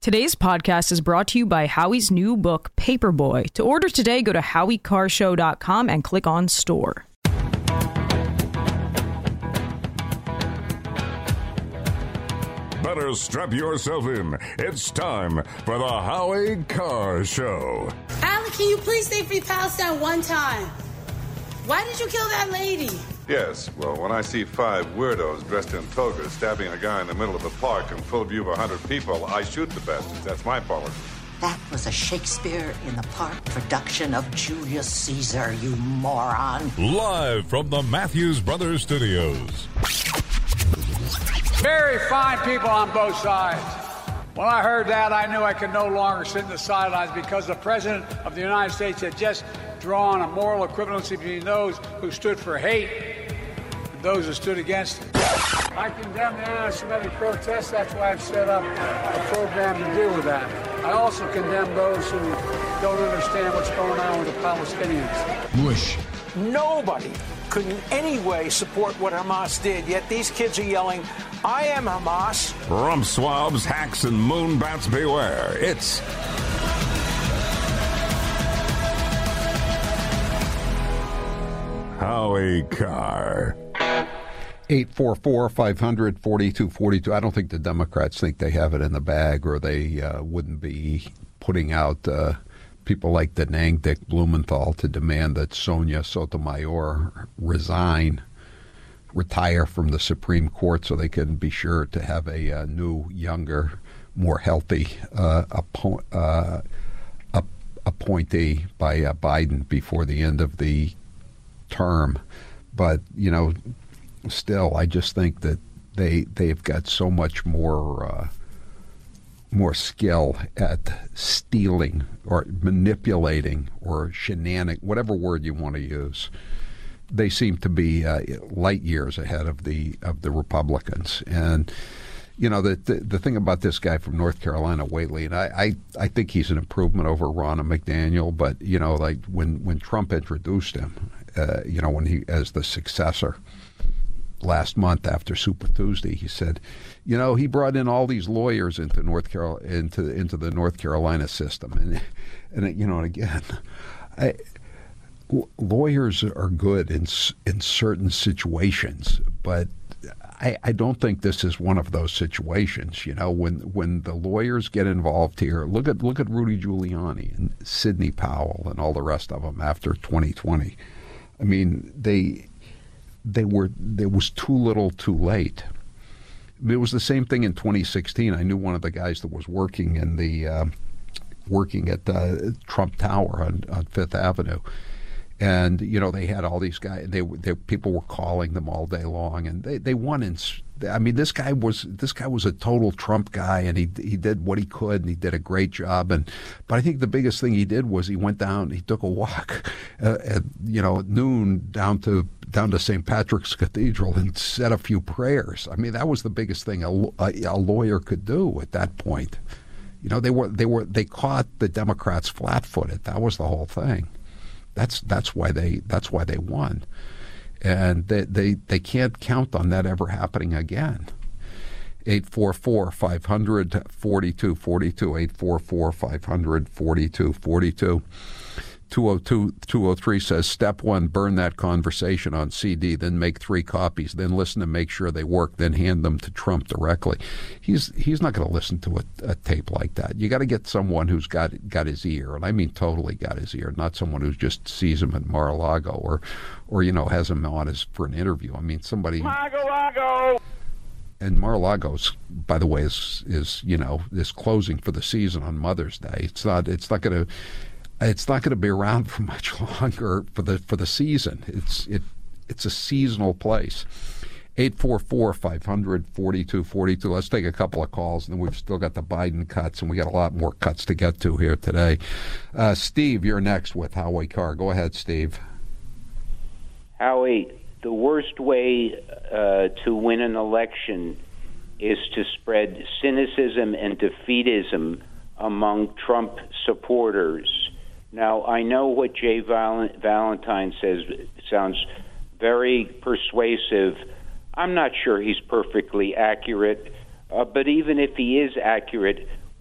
Today's podcast is brought to you by Howie's new book, Paperboy. To order today, go to HowieCarShow.com and click on store. Better strap yourself in. It's time for the Howie Carr Show. Allie, can you please say Free Palestine one time? Why did you kill that lady? Yes, well, when I see 5 weirdos dressed in togas stabbing a guy in the middle of the park in full view of 100 people, I shoot the bastards. That's my policy. That was a Shakespeare in the Park production of Julius Caesar, you moron. Live from the Matthews Brothers Studios. Very fine people on both sides. When I heard that, I knew I could no longer sit in the sidelines because the President of the United States had just drawn a moral equivalency between those who stood for hate and those who stood against it. I condemn the anti-Semitic protests. That's why I've set up a program to deal with that. I also condemn those who don't understand what's going on with the Palestinians. Bush. Nobody could in any way support what Hamas did, yet these kids are yelling, I am Hamas. Rump swabs, hacks, and moonbats beware. It's Howie Carr. 844-500-4242. I don't think the Democrats think they have it in the bag, or they wouldn't be putting out people like Da Nang Dick Blumenthal to demand that Sonia Sotomayor retire from the Supreme Court so they can be sure to have a new, younger, more healthy appointee by Biden before the end of the term. But, you know, still, I just think that they've got so much more skill at stealing or manipulating or whatever word you want to use. They seem to be light years ahead of the Republicans. And you know, the thing about this guy from North Carolina, Whately, and I think he's an improvement over Ronna McDaniel. But you know, like when Trump introduced him, you know, when he as the successor last month after Super Tuesday, he said, you know, he brought in all these lawyers into into the North Carolina system, and you know, and again, lawyers are good in certain situations, but I don't think this is one of those situations. You know, when the lawyers get involved here, look at Rudy Giuliani and Sidney Powell and all the rest of them after 2020. I mean, there was too little, too late. It was the same thing in 2016. I knew one of the guys that was working at Trump Tower on Fifth Avenue. And, you know, they had all these guys. People were calling them all day long, and they won. I mean, this guy was a total Trump guy, and he did what he could, and he did a great job. But I think the biggest thing he did was he went down. He took a walk, at noon down to St. Patrick's Cathedral and said a few prayers. I mean, that was the biggest thing a lawyer could do at that point. You know, they caught the Democrats flat-footed. That was the whole thing. That's why they won, and they can't count on that ever happening again. 844-500-4242, 844-500-4242. 203 says, step 1, burn that conversation on CD, then make 3 copies, then listen to make sure they work, then hand them to Trump directly. He's not going to listen to a tape like that. You got to get someone who's got his ear, and I mean totally got his ear, not someone who just sees him at Mar-a-Lago or you know, has him on for an interview. I mean, somebody. Mar-a-Lago. And Mar-a-Lago's, by the way, is you know, is closing for the season on Mother's Day. It's not going to be around for much longer for the season. It's a seasonal place. 844-500-4242. Let's take a couple of calls, and then we've still got the Biden cuts, and we got a lot more cuts to get to here today. Steve, you're next with Howie Carr. Go ahead, Steve. Howie, the worst way to win an election is to spread cynicism and defeatism among Trump supporters. Now, I know what Jay Valentine says sounds very persuasive. I'm not sure he's perfectly accurate, but even if he is accurate,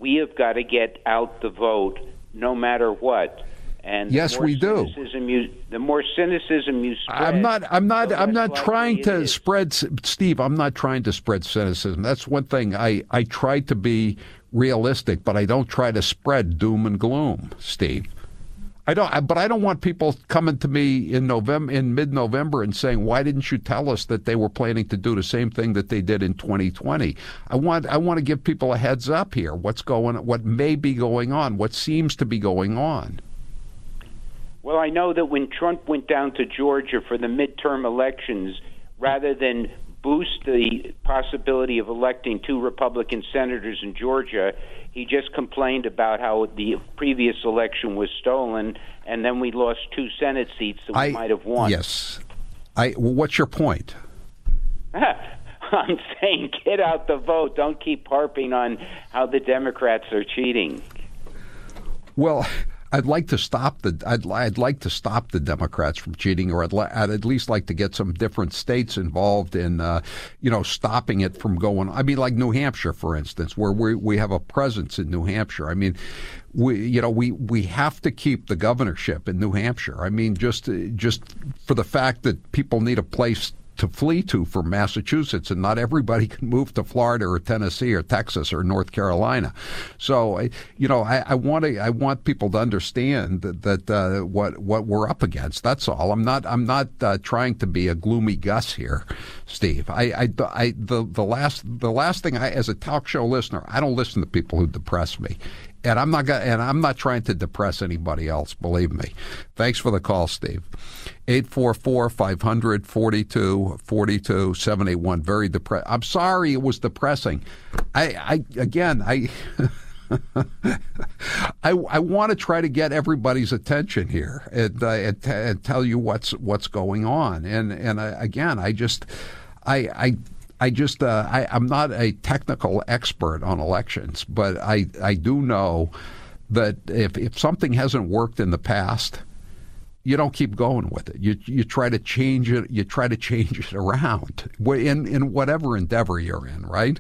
we have got to get out the vote no matter what. And yes, we do. The more cynicism you spread, I'm not trying to spread, Steve. I'm not trying to spread cynicism. That's one thing. I try to be realistic, but I don't try to spread doom and gloom, Steve. But I don't want people coming to me in mid-November, and saying, "Why didn't you tell us that they were planning to do the same thing that they did in 2020?" I want to give people a heads up here. What may be going on? What seems to be going on? Well, I know that when Trump went down to Georgia for the midterm elections, rather than boost the possibility of electing 2 Republican senators in Georgia, he just complained about how the previous election was stolen, and then we lost 2 Senate seats that we might have won. Yes. Well, what's your point? I'm saying get out the vote. Don't keep harping on how the Democrats are cheating. Well, I'd like to stop the Democrats from cheating, or I'd at least like to get some different states involved in stopping it from going. I mean, like New Hampshire, for instance, where we have a presence in New Hampshire. I mean, we have to keep the governorship in New Hampshire. I mean, just for the fact that people need a place to flee to from Massachusetts, and not everybody can move to Florida or Tennessee or Texas or North Carolina. So, I want people to understand that what we're up against. That's all. I'm not trying to be a gloomy Gus here, Steve. The last thing, as a talk show listener, I don't listen to people who depress me. And I'm not trying to depress anybody else, believe me. Thanks for the call, Steve. 844-500-4242-781. Very depressed. I'm sorry it was depressing. I want to try to get everybody's attention here and tell you what's going on. And I'm not a technical expert on elections, but I do know that if something hasn't worked in the past, you don't keep going with it. You try to change it. You try to change it around in whatever endeavor you're in, right?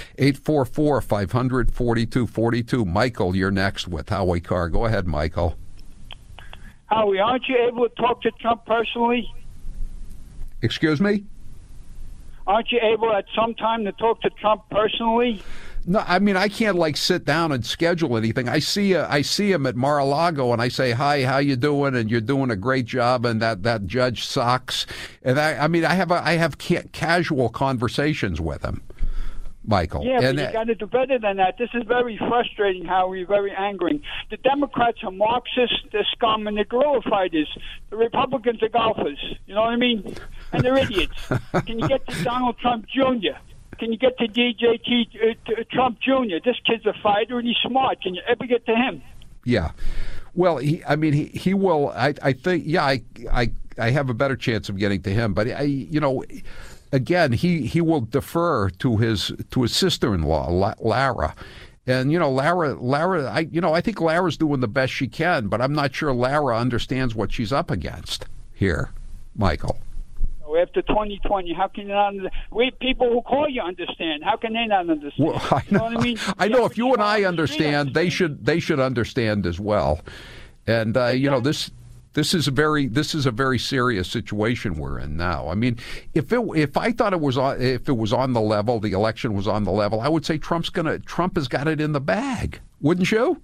844-500-4242. Michael, you're next with Howie Carr. Go ahead, Michael. Howie, aren't you able to talk to Trump personally? Excuse me? Aren't you able at some time to talk to Trump personally? No, I mean, I can't sit down and schedule anything. I see him at Mar-a-Lago, and I say, "Hi, how you doing?" And you're doing a great job, and that judge sucks. And I have casual conversations with him, Michael. Yeah, but you got to do better than that. This is very frustrating, Howie, very angering. The Democrats are Marxists, they're scum, and they're guerrilla fighters. The Republicans are golfers. You know what I mean? And they're idiots. Can you get to Donald Trump Jr.? Can you get to Trump Jr.? This kid's a fighter and he's smart. Can you ever get to him? Yeah. Well, he will. I think. Yeah, I have a better chance of getting to him. But again, he will defer to his sister-in-law, Lara. And Lara. I think Lara's doing the best she can, but I'm not sure Lara understands what she's up against here, Michael. After 2020, how can you not understand? People who call you understand. How can they not understand? Well, I know. You know what I mean? I know. If you and I understand, they should understand as well. And this is a very serious situation we're in now. I mean, if I thought it was on the level, the election was on the level, I would say Trump has got it in the bag, wouldn't you?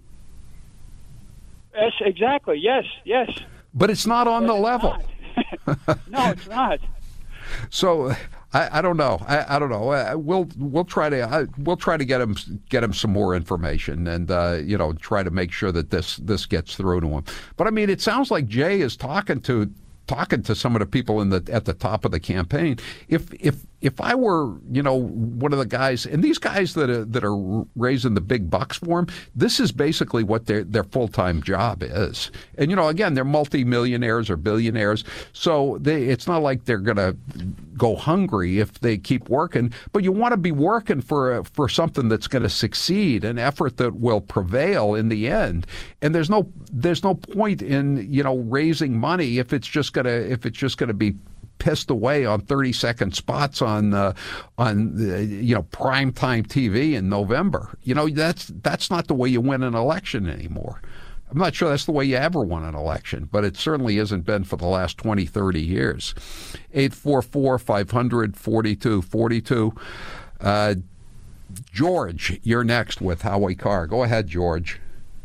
Yes, exactly. Yes. But it's not on the level. No, it's not. So I don't know. I don't know. We'll try to get him some more information and try to make sure that this gets through to him. But I mean, it sounds like Jay is talking to some of the people at the top of the campaign. If I were, one of the guys, and these guys that are raising the big bucks for him, this is basically what their full-time job is. And, again, they're multimillionaires or billionaires, so it's not like they're going to go hungry if they keep working, but you want to be working for something that's going to succeed, an effort that will prevail in the end. And there's no point in, raising money if it's just going to be pissed away on 30-second spots on primetime TV in November. That's not the way you win an election anymore. I'm not sure that's the way you ever won an election, but it certainly hasn't been for the last 20, 30 years. 844-500-4242. George, you're next with Howie Carr. Go ahead, George.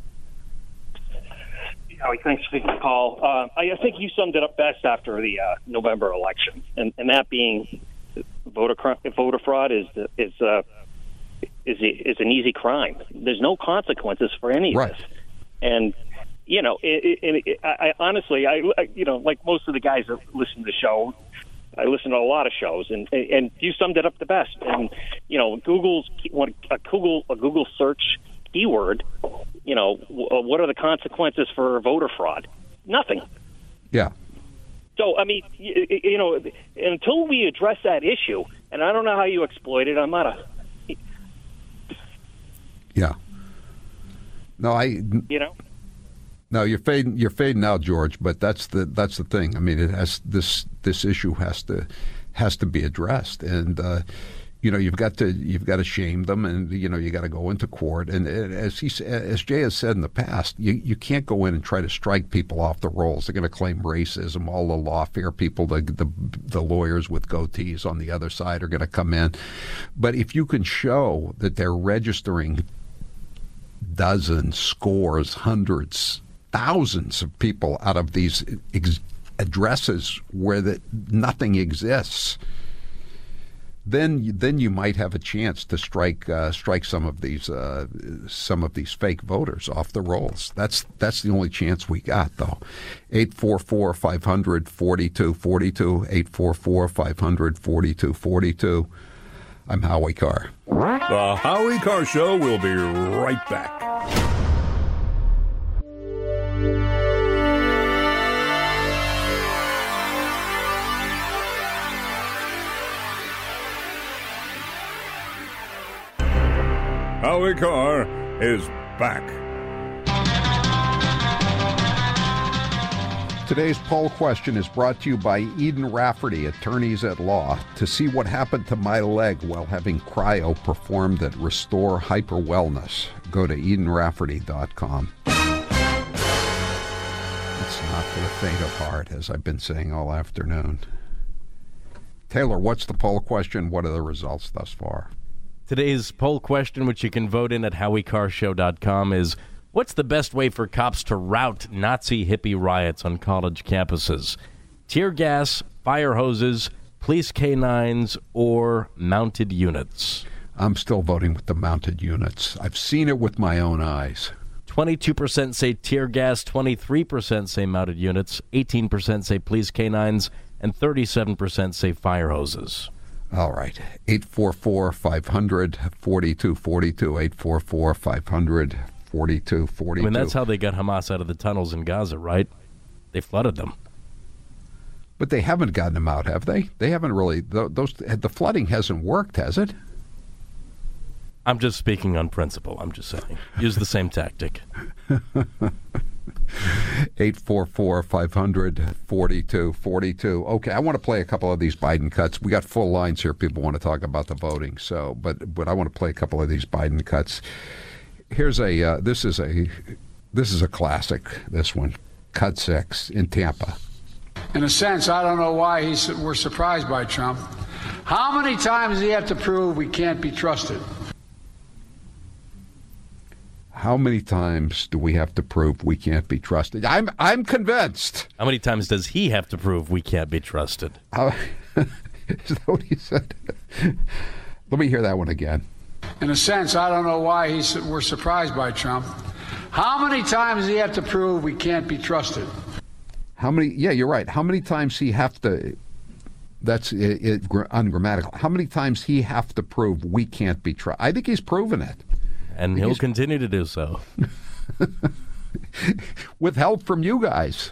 Howie, thanks for taking the call. I think you summed it up best after the November election, and that being voter fraud is an easy crime. There's no consequences for any of this. And, I honestly, like most of the guys that listen to the show, I listen to a lot of shows, and you summed it up the best. And, Google's a Google search keyword, what are the consequences for voter fraud? Nothing. Yeah. So, I mean, until we address that issue, and I don't know how you exploit it, I'm not a... Yeah. No, No, you're fading out, George. But that's the thing. I mean, it has this issue has to be addressed, and you've got to shame them, and you got to go into court. And as Jay has said in the past, you can't go in and try to strike people off the rolls. They're going to claim racism. All the lawfare people, the lawyers with goatees on the other side are going to come in. But if you can show that they're registering dozens, scores, hundreds, thousands of people out of these addresses where nothing exists, then you might have a chance to strike some of these fake voters off the rolls. That's the only chance we got, though. 844-500-4242, 844-500-4242. I'm Howie Carr. The Howie Carr Show will be right back. Howie Carr is back. Today's poll question is brought to you by Eden Rafferty, attorneys at law. To see what happened to my leg while having cryo performed at Restore Hyper Wellness, go to EdenRafferty.com. It's not for the faint of heart, as I've been saying all afternoon. Taylor, what's the poll question? What are the results thus far? Today's poll question, which you can vote in at HowieCarShow.com, is: what's the best way for cops to rout Nazi hippie riots on college campuses? Tear gas, fire hoses, police canines, or mounted units? I'm still voting with the mounted units. I've seen it with my own eyes. 22% say tear gas, 23% say mounted units, 18% say police canines, and 37% say fire hoses. All right. 844-500-4242, 844-500-4242. I mean, that's how they got Hamas out of the tunnels in Gaza, right? They flooded them. But they haven't gotten them out, have they? They haven't really. The flooding hasn't worked, has it? I'm just speaking on principle. I'm just saying. Use the same tactic. 844-500-4242. Okay, I want to play a couple of these Biden cuts. We got full lines here. People want to talk about the voting. So, but I want to play a couple of these Biden cuts. Here's this is a classic. This one, cut 6 in Tampa. In a sense, I don't know why we're surprised by Trump. How many times does he have to prove we can't be trusted? How many times do we have to prove we can't be trusted? I'm convinced. How many times does he have to prove we can't be trusted? Is that what he said? Let me hear that one again. In a sense, I don't know why we're surprised by Trump. How many times does he have to prove we can't be trusted? How many? Yeah, you're right. How many times he have to? That's ungrammatical. How many times he have to prove we can't be trusted? I think he's proven it. And he'll continue to do so. With help from you guys.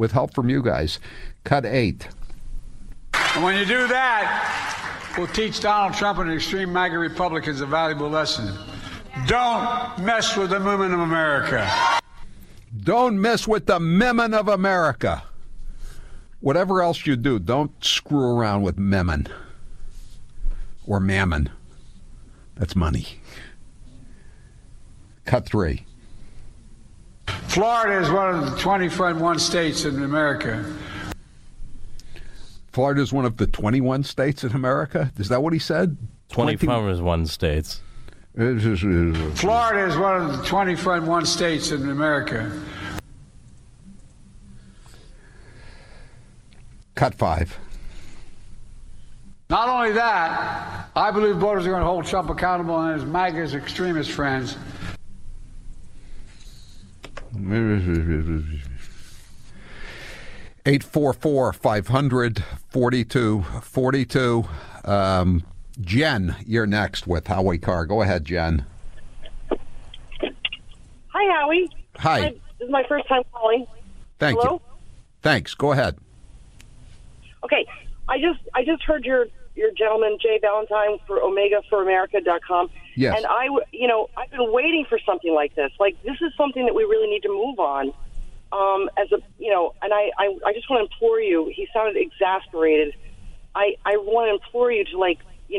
Cut 8. And when you do that, we'll teach Donald Trump and extreme MAGA Republicans a valuable lesson. Don't mess with the women of America. Don't mess with the women of America. Whatever else you do, don't screw around with mammon. Or mammon. That's money. Cut 3. Florida is one of the 21 states in America. Florida is one of the 21 states in America? Is that what he said? 21 states. Florida is one of the 21 states in America. Cut 5. Not only that, I believe voters are going to hold Trump accountable and his MAGA's extremist friends. 844-500-4242. Jen, you're next with Howie Carr. Go ahead, Jen. Hi, Howie. Hi. This is my first time calling. Thank Hello? you. Thanks. Go ahead. Okay, I just heard your gentleman Jay Valentine for OmegaForAmerica.com. Yes. And I've been waiting for something like this. Like, this is something that we really need to move on. And I just want to implore you. He sounded exasperated. I want to implore you to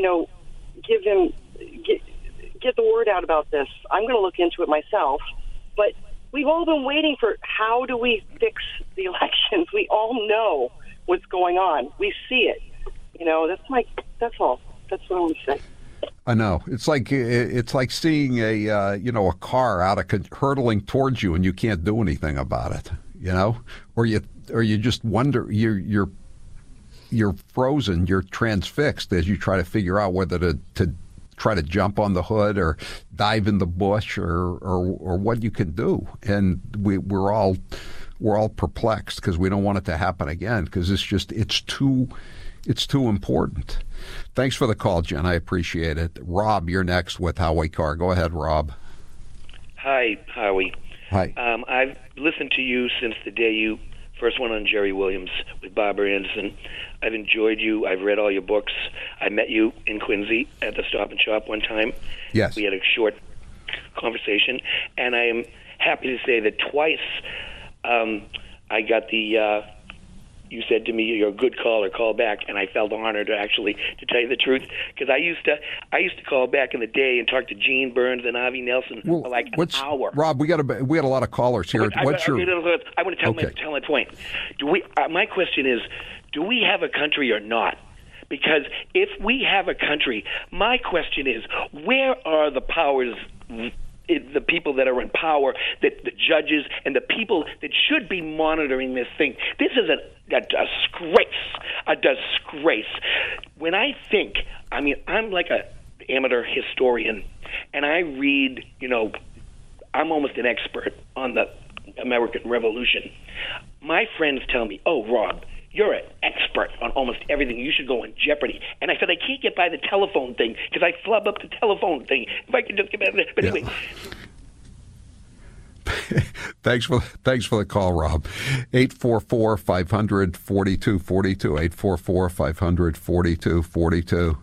get the word out about this. I'm going to look into it myself. But we've all been waiting for, how do we fix the elections? We all know what's going on. We see it. That's all. That's what I want to say. I know. It's like seeing a car hurtling towards you and you can't do anything about it. Or you just wonder, you're frozen, you're transfixed as you try to figure out whether to try to jump on the hood or dive in the bush or what you can do. And we're all perplexed because we don't want it to happen again, because it's too important. Thanks for the call, Jen. I appreciate it. Rob, you're next with Howie Carr. Go ahead, Rob. Hi, Howie. Hi. I've listened to you since the day you first went on Jerry Williams with Barbara Anderson. I've enjoyed you. I've read all your books. I met you in Quincy at the Stop and Shop one time. Yes. We had a short conversation, and I am happy to say that twice I got the... you said to me, "You're a good caller, call back," and I felt honored to tell you the truth, because I used to call back in the day and talk to Gene Burns and Avi Nelson for like an hour. Rob, we had a lot of callers here. I want to tell my point. My question is, do we have a country or not? Because if we have a country, my question is, where are the powers? The people that are in power, the judges, and the people that should be monitoring this thing. This is a disgrace. When I think, I'm like an amateur historian, and I read, I'm almost an expert on the American Revolution. My friends tell me, "Oh, Rob, you're an expert on almost everything. You should go on Jeopardy." And I said, I can't get by the telephone thing because I flub up the telephone thing. If I could just get by that. But anyway. Thanks for the call, Rob. 844-500-4242. 844-500-4242.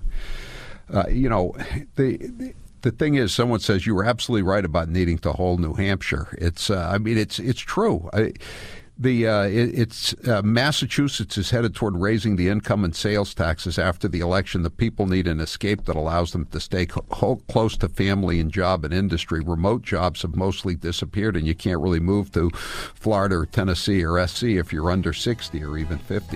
The thing is, someone says you were absolutely right about needing to hold New Hampshire. It's true. Massachusetts is headed toward raising the income and sales taxes after the election. The people need an escape that allows them to stay close to family and job and industry. Remote jobs have mostly disappeared, and you can't really move to Florida or Tennessee or SC if you're under 60 or even 50.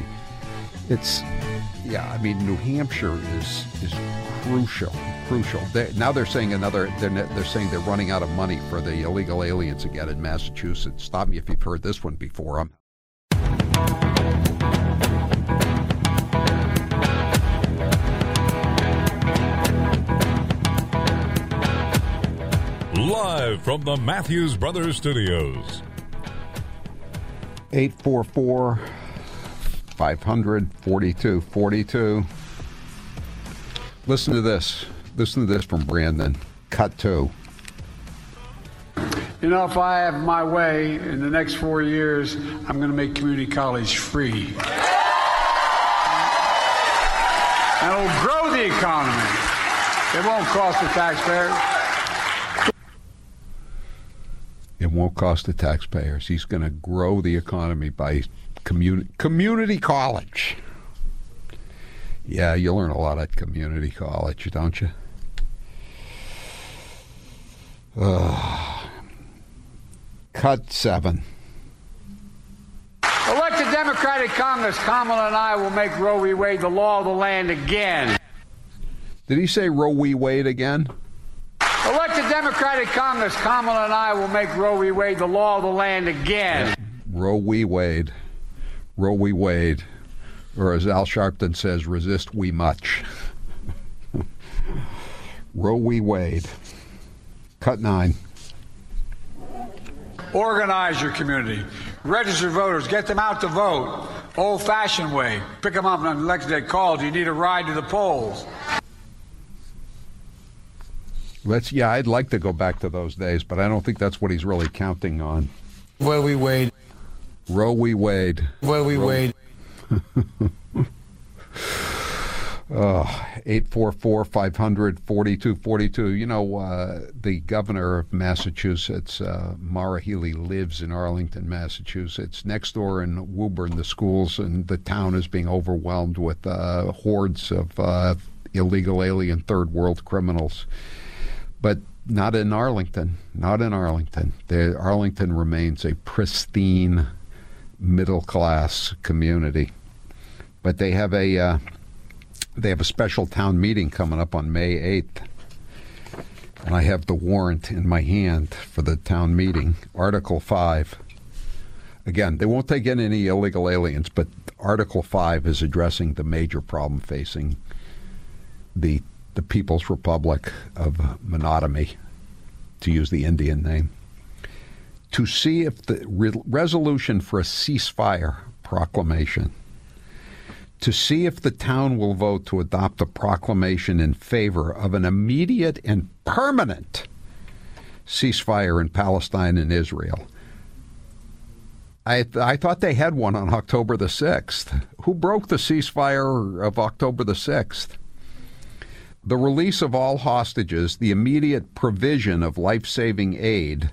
New Hampshire is crucial. Now they're saying they're saying they're running out of money for the illegal aliens again in Massachusetts. Stop me if you've heard this one before. Live from the Matthews Brothers Studios. 844-500-4242. Listen to this. Listen to this from Brandon. Cut 2. If I have my way in the next 4 years, I'm going to make community college free. And it'll grow the economy. It won't cost the taxpayers. It won't cost the taxpayers. He's going to grow the economy by Community college. Yeah, you learn a lot at community college, don't you? Cut 7. Elected Democratic Congress, Kamala and I will make Roe v. Wade the law of the land again. Did he say Roe v. Wade again? Elected Democratic Congress, Kamala and I will make Roe v. Wade the law of the land again. Roe v. Wade. Roe v. Wade. Or as Al Sharpton says, resist we much. Roe v. Wade. Cut 9. Organize your community. Register voters. Get them out to vote. Old-fashioned way. Pick them up on election day. Call. Do you need a ride to the polls? I'd like to go back to those days, but I don't think that's what he's really counting on. Roe v. Wade. Roe v. Wade. Roe v. Wade. 844-500-4242. You know, the governor of Massachusetts, Maura Healey, lives in Arlington, Massachusetts. Next door in Woburn, the schools and the town is being overwhelmed with hordes of illegal alien third world criminals. But not in Arlington. Not in Arlington. Arlington remains a pristine middle-class community. But they have a special town meeting coming up on May 8th. And I have the warrant in my hand for the town meeting. Article 5. Again, they won't take in any illegal aliens, but Article 5 is addressing the major problem facing the People's Republic of Monotamy, to use the Indian name, to see if the resolution for a ceasefire proclamation, to see if the town will vote to adopt a proclamation in favor of an immediate and permanent ceasefire in Palestine and Israel. I thought they had one on October the 6th. Who broke the ceasefire of October the 6th? The release of all hostages, the immediate provision of life-saving aid.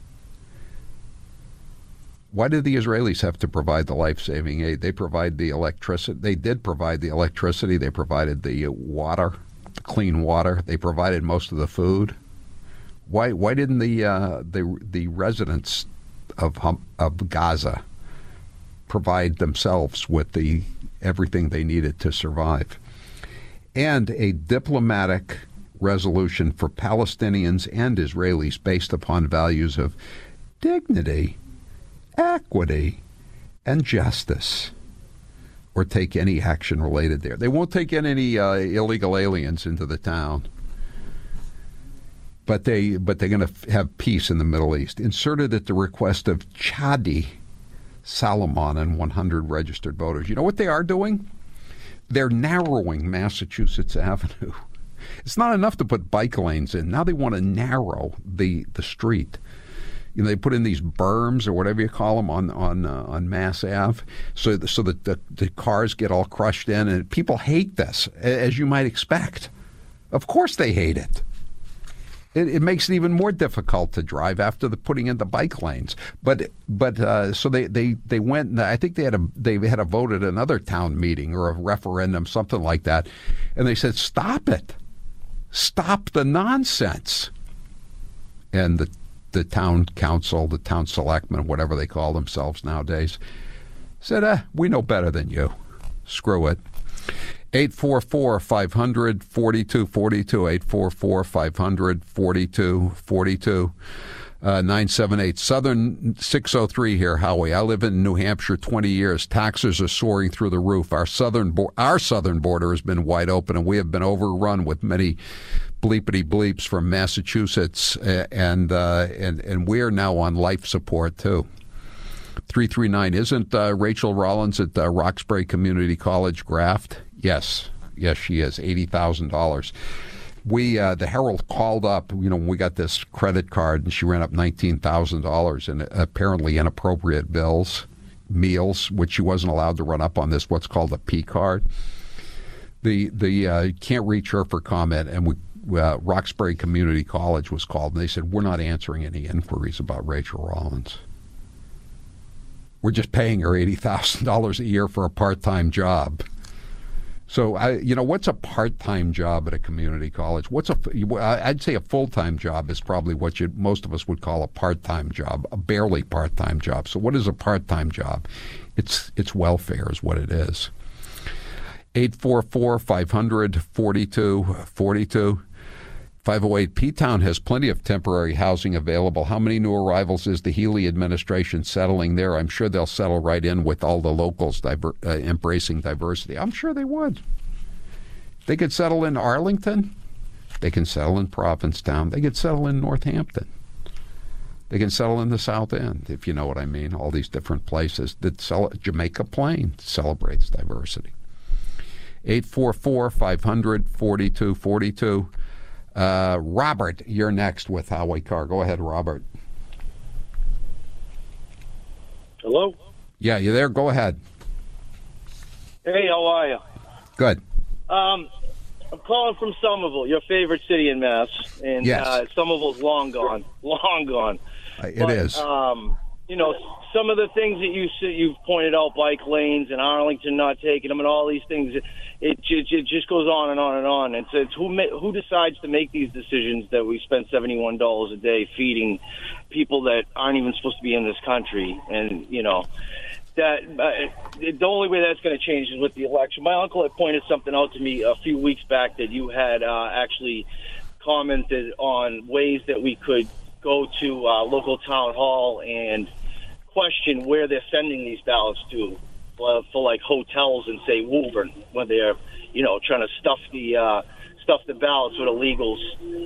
Why did the Israelis have to provide the life-saving aid? They provide the electricity. They did provide the electricity. They provided the water, the clean water. They provided most of the food. Why didn't the residents of Gaza provide themselves with everything they needed to survive? And a diplomatic resolution for Palestinians and Israelis based upon values of dignity, equity, and justice, or take any action related there. They won't take in any illegal aliens into the town, but they're going to have peace in the Middle East. Inserted at the request of Chadi Salomon and 100 registered voters. You know what they are doing? They're narrowing Massachusetts Avenue. It's not enough to put bike lanes in. Now they want to narrow the street. You know, they put in these berms or whatever you call them on Mass Ave, so that the cars get all crushed in, and people hate this, as you might expect. Of course they hate it. It makes it even more difficult to drive after putting in the bike lanes. But so they went, and I think they had a vote at another town meeting or a referendum, something like that, and they said, stop it. Stop the nonsense. And the town council, the town selectmen, whatever they call themselves nowadays, said, we know better than you. Screw it. 844-500-4242, 844-500-4242, 978. Southern 603 here, Howie. I live in New Hampshire 20 years. Taxes are soaring through the roof. Our southern border has been wide open, and we have been overrun with many bleepity bleeps from Massachusetts, and we are now on life support too. 339. Isn't Rachel Rollins at Roxbury Community College graft? Yes, she is. $80,000. The Herald called up, when we got this credit card, and she ran up $19,000 in apparently inappropriate meals, which she wasn't allowed to run up on this, what's called a P card. The can't reach her for comment, and Roxbury Community College was called, and they said, we're not answering any inquiries about Rachel Rollins. We're just paying her $80,000 a year for a part-time job. So, what's a part-time job at a community college? I'd say a full-time job is probably what most of us would call a part-time job, a barely part-time job. So what is a part-time job? It's welfare is what it is. 844-500-4242. 508 P-Town has plenty of temporary housing available. How many new arrivals is the Healy administration settling there? I'm sure they'll settle right in with all the locals embracing diversity. I'm sure they would. They could settle in Arlington. They can settle in Provincetown. They could settle in Northampton. They can settle in the South End, if you know what I mean. All these different places. Jamaica Plain celebrates diversity. 844-500-4242. Robert, you're next with Howie Carr. Go ahead, Robert. Hello? Yeah, you there? Go ahead. Hey, how are you? Good. I'm calling from Somerville, your favorite city in Mass. And yes. Somerville's long gone. Long gone. It is. Some of the things that you've pointed out, bike lanes and Arlington not taking them and all these things, it just goes on and on and on. And so it's who decides to make these decisions that we spend $71 a day feeding people that aren't even supposed to be in this country. And, that the only way that's going to change is with the election. My uncle had pointed something out to me a few weeks back that you had actually commented on ways that we could go to local town hall and question where they're sending these ballots to for like hotels in, say, Woburn, when they're trying to stuff the ballots with illegals,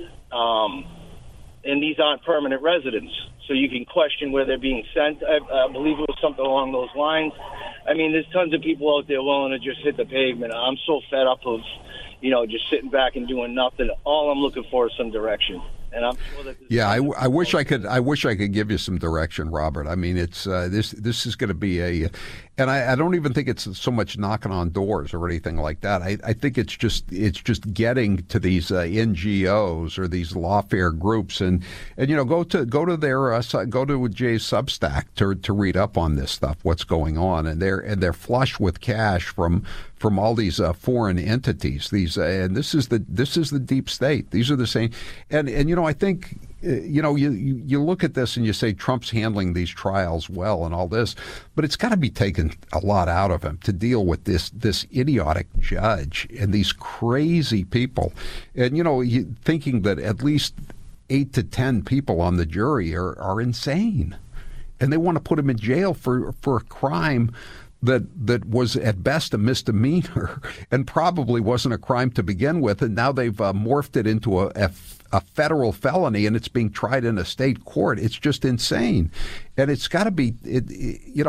and these aren't permanent residents, so you can question where they're being sent. I believe it was something along those lines. I mean, there's tons of people out there willing to just hit the pavement. I'm so fed up of just sitting back and doing nothing. All I'm looking for is some direction. And I'm sure that I wish I could give you some direction, Robert. I mean, it's this is going to be and I don't even think it's so much knocking on doors or anything like that. I think it's just getting to these NGOs or these lawfare groups and go to Jay's Substack to read up on this stuff, what's going on, and they're flush with cash from all these foreign entities. And this is the deep state. These are the same, and I think you look at this and you say Trump's handling these trials well and all this, but it's got to be taken a lot out of him to deal with this idiotic judge and these crazy people, and thinking that at least 8 to 10 people on the jury are insane, and they want to put him in jail for a crime that was at best a misdemeanor and probably wasn't a crime to begin with, and now they've morphed it into a federal felony, and it's being tried in a state court. It's just insane, and it's got to be it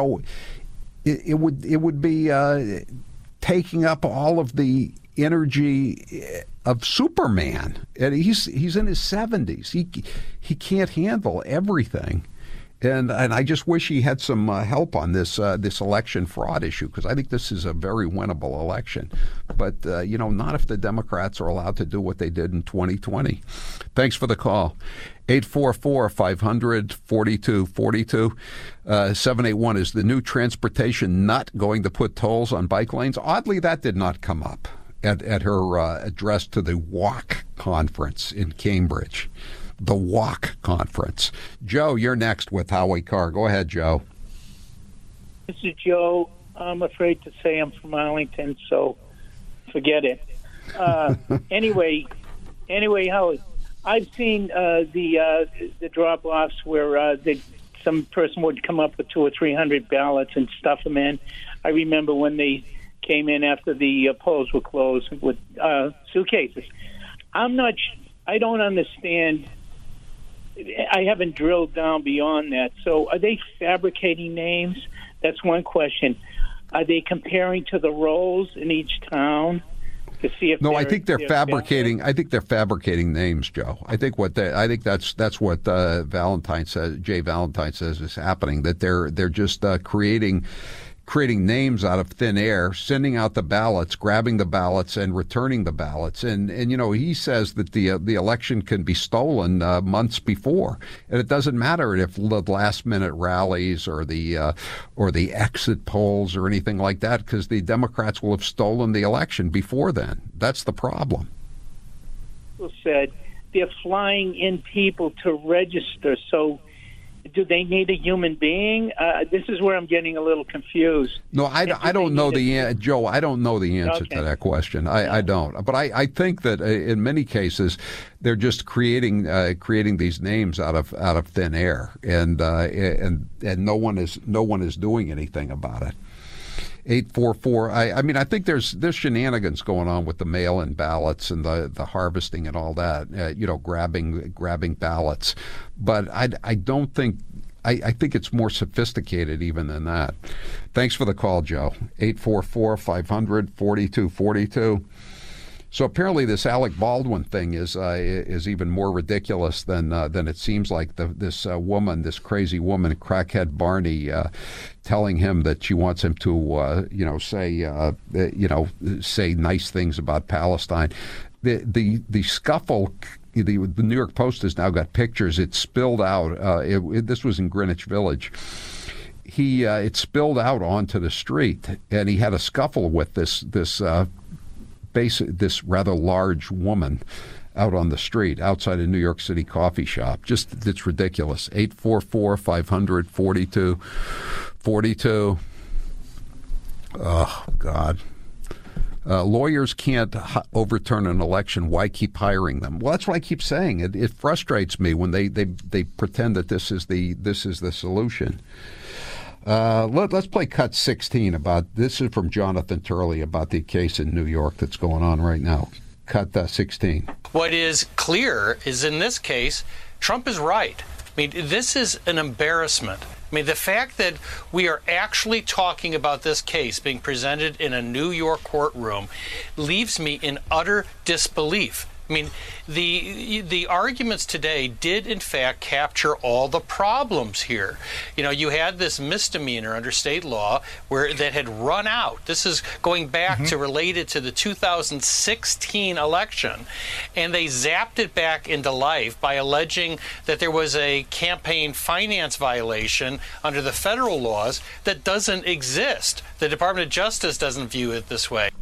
would be taking up all of the energy of Superman, and he's in his 70s. He can't handle everything. And I just wish he had some help on this election fraud issue, because I think this is a very winnable election. But, not if the Democrats are allowed to do what they did in 2020. Thanks for the call. 844-500-4242. 781, is the new transportation nut going to put tolls on bike lanes? Oddly, that did not come up at her address to the WALK conference in Cambridge. The WALK conference. Joe, you're next with Howie Carr. Go ahead, Joe. This is Joe. I'm afraid to say I'm from Arlington, so forget it. Anyway, Howie, I've seen the drop-offs where some person would come up with 200 or 300 ballots and stuff them in. I remember when they came in after the polls were closed with suitcases. I don't understand. I haven't drilled down beyond that. So are they fabricating names? That's one question. Are they comparing to the rolls in each town to see if? No, I think they're fabricating. Better? I think they're fabricating names, Joe. I think that's what Valentine says. Jay Valentine says is happening. That they're just creating creating names out of thin air, sending out the ballots, grabbing the ballots, and returning the ballots. And he says that the election can be stolen months before, and it doesn't matter if the last-minute rallies or the exit polls or anything like that, because the Democrats will have stolen the election before then. That's the problem. People said they're flying in people to register, so do they need a human being? This is where I'm getting a little confused. No, I don't know Joe. I don't know the answer to that question. I don't. But I think that in many cases they're just creating these names out of thin air, and no one is doing anything about it. 844. I think there's shenanigans going on with the mail-in ballots and the harvesting and all that. Grabbing ballots, but I don't think. I think it's more sophisticated even than that. Thanks for the call, Joe. 844-500-4242. So apparently this Alec Baldwin thing is even more ridiculous than it seems like. This crazy woman, crackhead Barney, telling him that she wants him to say nice things about Palestine. The scuffle. The New York Post has now got pictures. It spilled out. This was in Greenwich Village. It spilled out onto the street, and he had a scuffle with this rather large woman out on the street outside a New York City coffee shop. It's ridiculous. 844-500-4242. Oh, God. Lawyers can't overturn an election. Why keep hiring them? Well, that's what I keep saying. It frustrates me when they pretend that this is the solution. Let's play cut 16 this is from Jonathan Turley about the case in New York that's going on right now. Cut 16. What is clear is in this case, Trump is right. I mean, this is an embarrassment. I mean, the fact that we are actually talking about this case being presented in a New York courtroom leaves me in utter disbelief. I mean, the arguments today did, in fact, capture all the problems here. You had this misdemeanor under state law that had run out. This is going back to related to the 2016 election. And they zapped it back into life by alleging that there was a campaign finance violation under the federal laws that doesn't exist. The Department of Justice doesn't view it this way.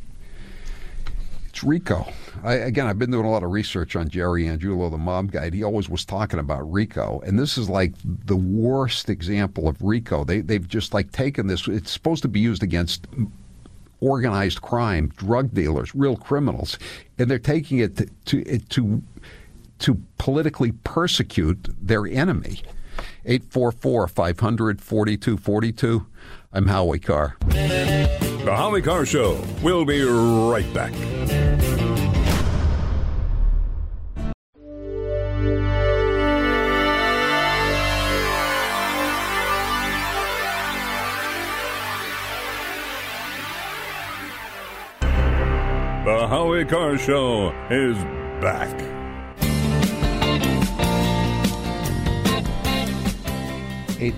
It's RICO. I've been doing a lot of research on Jerry Angiulo, the mob guy. He always was talking about RICO, and this is like the worst example of RICO. They've just taken this. It's supposed to be used against organized crime, drug dealers, real criminals, and they're taking it to politically persecute their enemy. 844-500-4242. I'm Howie Carr. The Howie Carr Show. We'll be right back. The Howie Carr Show is back. Eight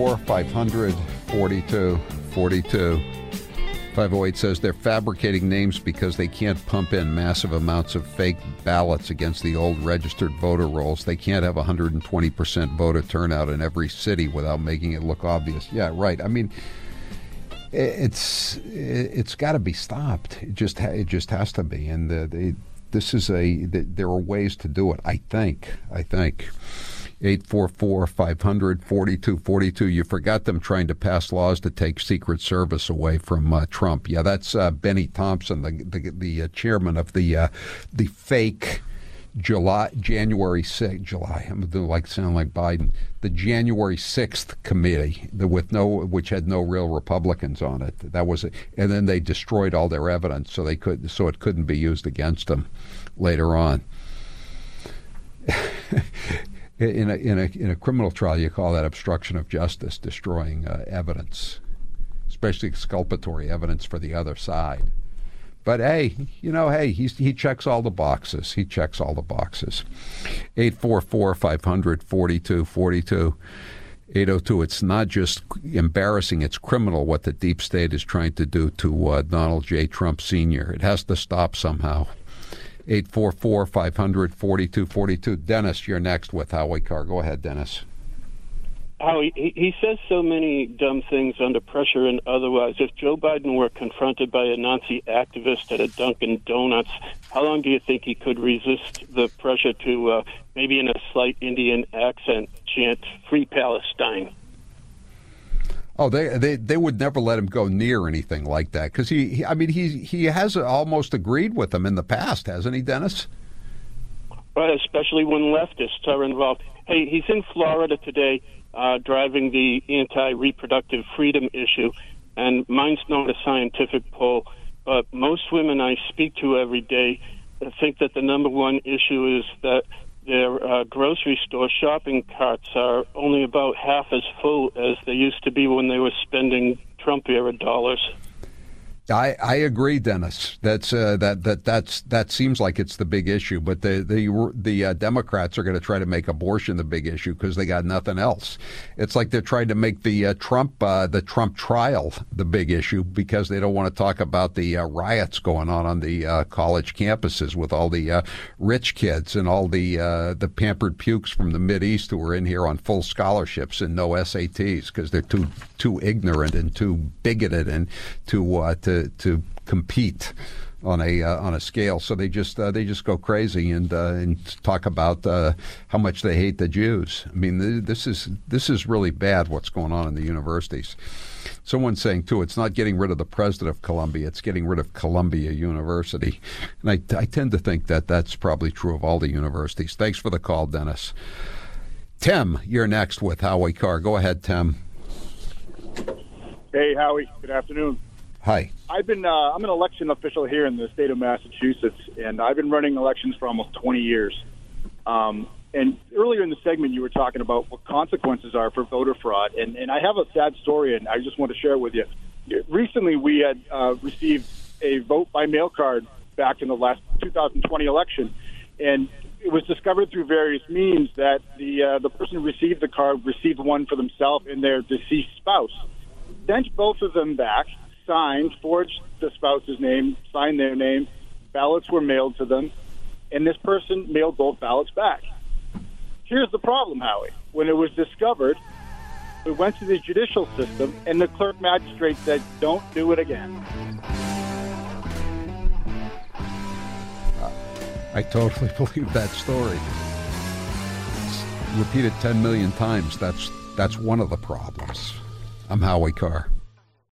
844-500-4242. 508 says they're fabricating names because they can't pump in massive amounts of fake ballots against the old registered voter rolls. They can't have 120% voter turnout in every city without making it look obvious. Yeah, right. I mean, it's got to be stopped. It just has to be. And there are ways to do it. I think. 844-500-4242. You forgot them trying to pass laws to take Secret Service away from Trump. Yeah, that's Benny Thompson, the chairman of the fake January 6th. July. I'm going to sound like Biden. The January 6th committee, which had no real Republicans on it. That was it. And then they destroyed all their evidence, so it couldn't be used against them later on. In a criminal trial, you call that obstruction of justice, destroying evidence, especially exculpatory evidence for the other side. But he checks all the boxes. 844-500-4242. 802, it's not just embarrassing, it's criminal what the deep state is trying to do to Donald J. Trump Sr. It has to stop somehow. 844-500-4242. Dennis, you're next with Howie Carr. Go ahead, Dennis. Howie, he says so many dumb things under pressure and otherwise. If Joe Biden were confronted by a Nazi activist at a Dunkin' Donuts, how long do you think he could resist the pressure to, maybe in a slight Indian accent, chant "Free Palestine"? Oh, they would never let him go near anything like that because he has almost agreed with them in the past, hasn't he, Dennis? Right, especially when leftists are involved. Hey, he's in Florida today, driving the anti-reproductive freedom issue, and mine's not a scientific poll, but most women I speak to every day think that the number one issue is that their grocery store shopping carts are only about half as full as they used to be when they were spending Trump-era dollars. I agree, Dennis. That seems like it's the big issue, but the Democrats are going to try to make abortion the big issue because they got nothing else. It's like they're trying to make the Trump trial the big issue because they don't want to talk about the riots going on the college campuses with all the rich kids and all the pampered pukes from the Mideast who are in here on full scholarships and no SATs because they're too ignorant and too bigoted and to compete on a scale, so they just go crazy and talk about how much they hate the Jews. I mean, this is really bad what's going on in the universities. Someone's saying too, it's not getting rid of the president of Columbia; it's getting rid of Columbia University, and I tend to think that that's probably true of all the universities. Thanks for the call, Dennis. Tim, you're next with Howie Carr. Go ahead, Tim. Hey, Howie. Good afternoon. Hi. I'm an election official here in the state of Massachusetts, and I've been running elections for almost 20 years. And earlier in the segment, you were talking about what consequences are for voter fraud, and I have a sad story, and I just want to share it with you. Recently, we had received a vote-by-mail card back in the last 2020 election, and it was discovered through various means that the person who received the card received one for themselves and their deceased spouse. Sent both of them back, signed, forged the spouse's name, signed their name, ballots were mailed to them, and this person mailed both ballots back. Here's the problem, Howie. When it was discovered, it went to the judicial system, and the clerk magistrate said, don't do it again. I totally believe that story. It's repeated 10 million times. That's one of the problems. I'm Howie Carr.